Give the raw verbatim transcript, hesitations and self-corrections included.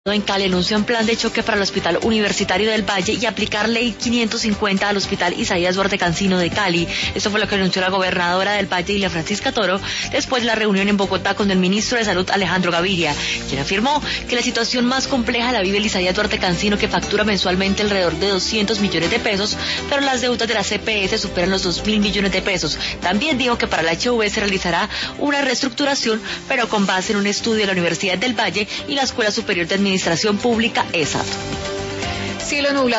En Cali anunció un plan de choque para el Hospital Universitario del Valle y aplicar Ley quinientos cincuenta al Hospital Isaías Duarte Cancino de Cali. Esto fue lo que anunció la gobernadora del Valle, Ilia Francisca Toro, después de la reunión en Bogotá con el ministro de Salud, Alejandro Gaviria, quien afirmó que la situación más compleja la vive el Isaías Duarte Cancino, que factura mensualmente alrededor de doscientos millones de pesos, pero las deudas de la C P S superan los dos mil millones de pesos. También dijo que para la H V se realizará una reestructuración, pero con base en un estudio de la Universidad del Valle y la Escuela Superior de Administración Pública, ESAT. Cielo nublado.